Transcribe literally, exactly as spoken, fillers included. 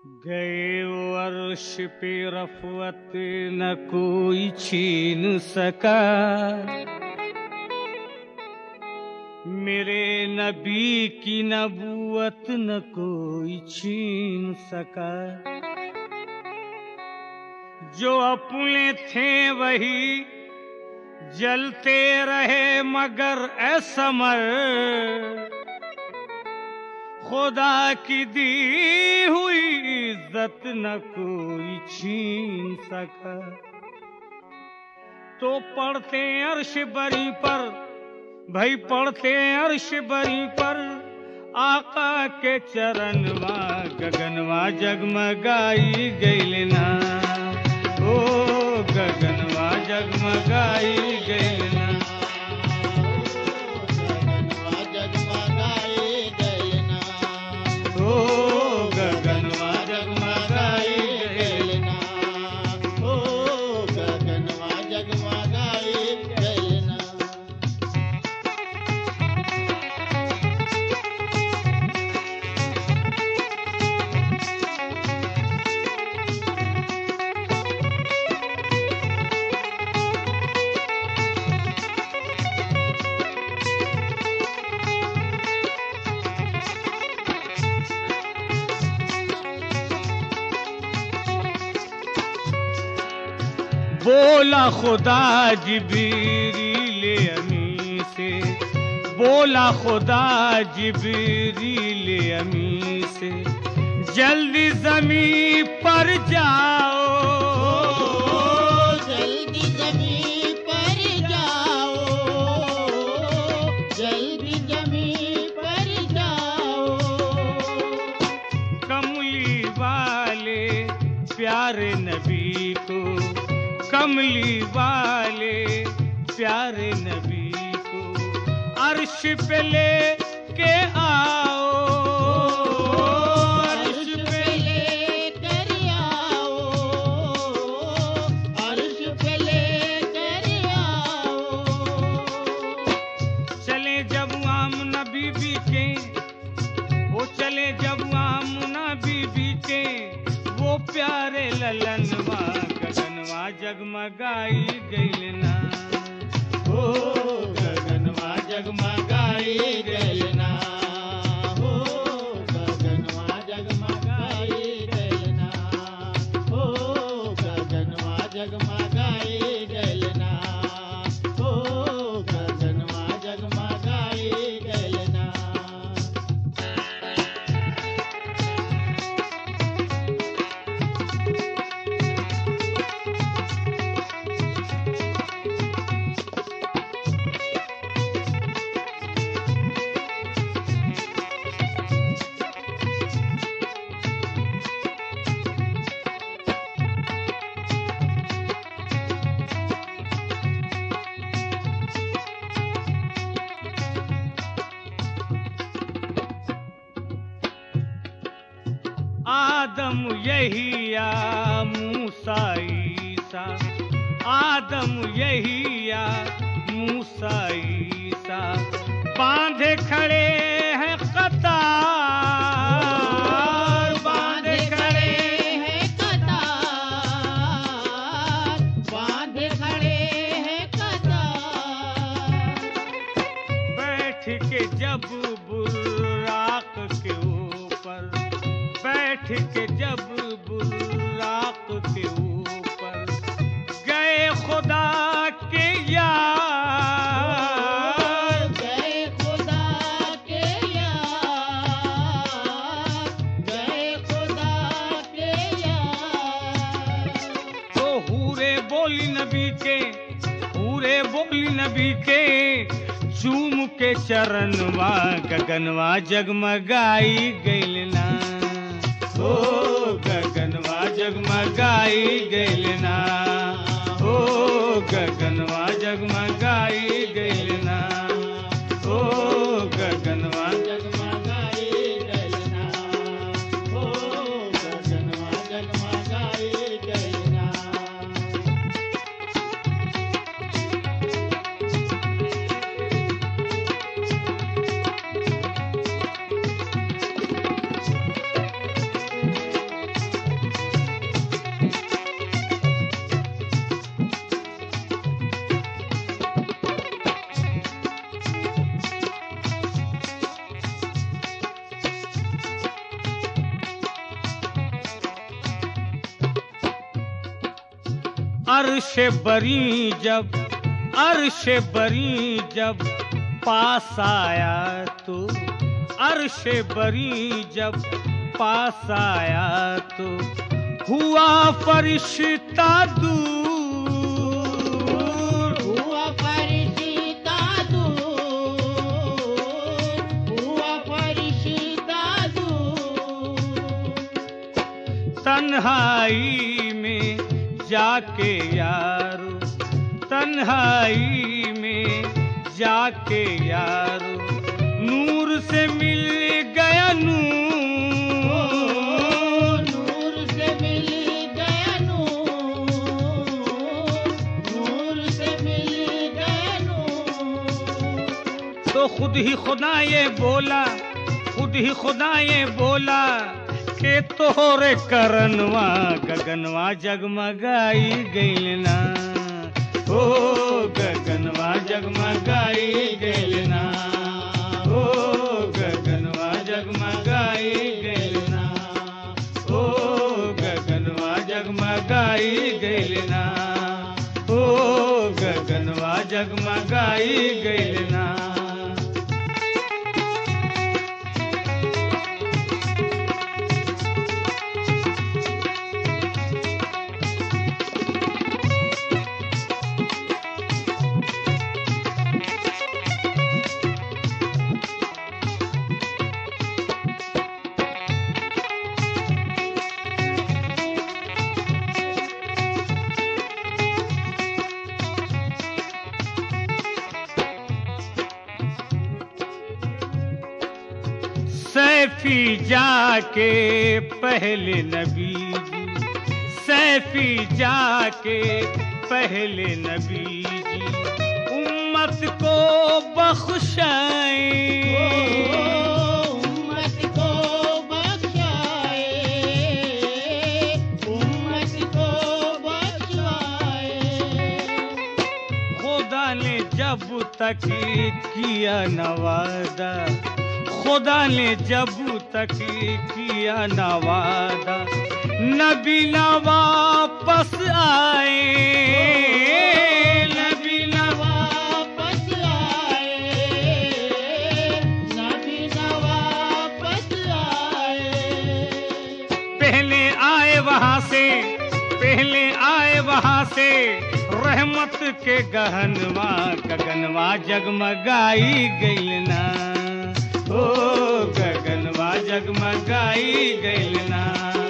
गए वर्ष पे रफ़्वत न कोई छीन सका, मेरे नबी की नबूवत न कोई छीन सका। जो अपने थे वही जलते रहे मगर ए समर, खुदा की दी हुई इज्जत न कोई छीन सका। तो पढ़ते अर्श बरी पर भाई, पढ़ते अर्श बरी पर आका के चरणवा, गगनवा जगमगाई गइल ना, ओ गगनवा जगमगाई गइल ना। बोला खुदा जिब्रील अमी से, बोला खुदा जिब्रील अमी से, जल्दी ज़मीं पर जाओ, जल्दी ज़मीं पर जाओ, जल्दी ज़मीं पर जाओ। कमली वाले प्यारे नबी को, कमली वाले प्यारे नबी को अर्श पे ले के आओ, अर्श पे ले कर आओ, अर्श पे ले कर आओ। चले जब आमना बीबी के, वो चले जब आमना बीबी के, वो प्यारे ललनवा, गगनवा जगमगाई गइल ना, ओ गगनवा जगमगाई गइल ना, ओ गगनवा जगमगाई गइल ना, ओ गगनवा जगमगाई गइल ना, ओ गगनवा जगमगाई गइल ना। आदम यहिया मूसा ईसा, आदम यहिया मूसा ईसा, बांधे खड़े हैं कतार, बांधे खड़े हैं कतार, बांधे खड़े हैं कतार। बैठ के जब बुर्राक के ऊपर, बैठ के जब बुर्राक के ऊपर, गए खुदा के यार, गए खुदा के यार, गए खुदा के यार। तो हूरे बोली नबी के, हूरे बोली नबी के, चूम के चरणवा, गगनवा जगमगाई गइल ना, ओ गगनवा जगमगाई गइल ना, ओ गगनवा जगमगाई गइल ना, ओ गगनवा जगमगाई गइल ना, ओ गगनवा जगमगाई गइल ना। अर्श बरी जब अर्श बरी जब पास आया तो अर्श बरी जब पास आया तो हुआ फरिश्ता दूर हुआ फरिश्ता दूर हुआ फरिश्ता दूर तन्हाई में जाके यारो तन्हाई में जाके यारो नूर से मिल गया नूर नूर से मिल गया नूर नूर से मिल गया नूर तो खुद ही खुदा ये बोला खुद ही खुदा ये बोला के तोहरे करनवा गगनवा जगमगाई गइल ना ओ गगनवा जगमगाई गइल ना ओ गगनवा जगमगाई गइल ना ओ गगनवा जगमगाई गइल ना ओ गगनवा जगमगाई गइल ना सैफी जाके पहले नबी जी सैफी जाके पहले नबी जी उम्मत को बख्शाए उम्मत को बख्शाए उम्मत को बख्शाए खुदा ने जब तक किया नवादा खुदा ने जब तक किया न वादा नबी न वापस आए नबी न वापस आए नबी न वापस आए पहले आए वहां से पहले आए वहां से रहमत के गहनवा गगनवा जगमगाई गइल ना ओ गगनवा जगमगाई गइल ना